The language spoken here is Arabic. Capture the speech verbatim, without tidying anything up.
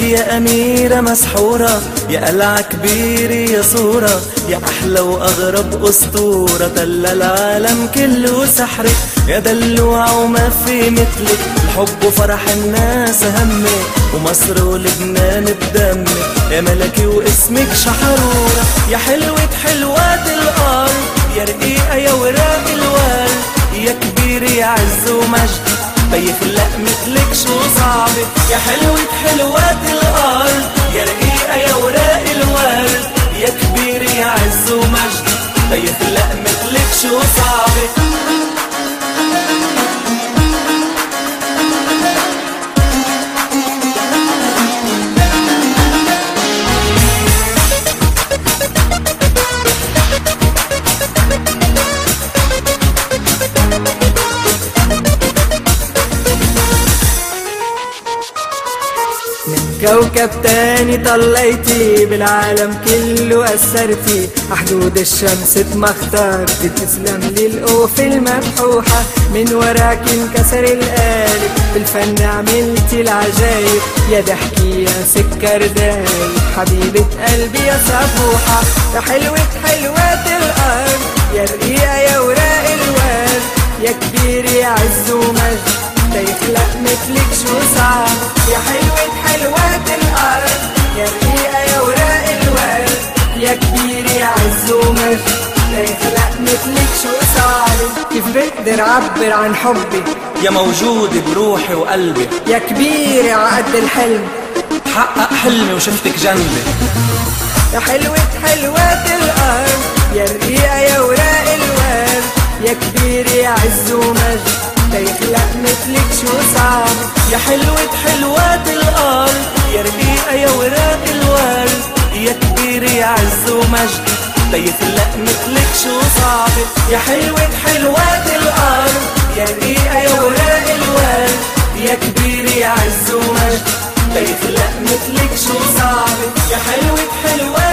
يا أميرة مسحورة، يا قلعة كبيرة يا صورة، يا أحلى وأغرب أسطورة، تلا العالم كله سحرك، يا دلوعة وما في مثلك، الحب وفرح الناس همك، ومصر ولبنان بدمك، يا ملكي واسمك شحرورة، يا حلوة حلوات الأرض، يا رقيقة يا وراق الورد، يا كبير يا عز ومجد، بيخلق مثلك شو صعبة، يا حلوة حلوات الأرض، يا رقيقة يا وراق الورد، يا كبير يا عز ومجد، بيخلق مثلك شو صعبة. كوكب تاني طليتي، بالعالم كله أثرتي، حدود الشمس اتمخترتي، تسلم لي القوف المفتوحة، من وراك انكسر القالب، بالفن عملتي العجايب، يا ضحكي يا سكر دايب، حبيبة قلبي يا صبوحة، يا حلوة حلوات الأرض، يا رقيقة يا وراق الورد، يا كبير يا عز ومجد، يخلق مثلك شو صعب، يا حلوة حلوات الأرض، يا رقيقة يا وراق الورد، يا كبير يا عز ومجد، يخلق مثلك شو صعب. كيف بقدر أعبر عن حبي يا موجود بروحي وقلبي، يا كبير يا عقد الحلم، حقق حلمي وشفتك جنبي، يا حلوة حلوات الأرض، يا رقيقة يا وراق الورد، يا كبير يا عز ومجد، يخلق مثلك شو صعب، يا حلوة حلوات الأرض، يا رقيقة يا وراق الورد، يا كبير يا عز ومجد، يخلق مثلك شو صعب، يا حلوة حلوات الأرض، يا رقيقة يا وراق الورد، يا كبير يا عز ومجد، يخلق مثلك شو صعب، يا حلوة حلوات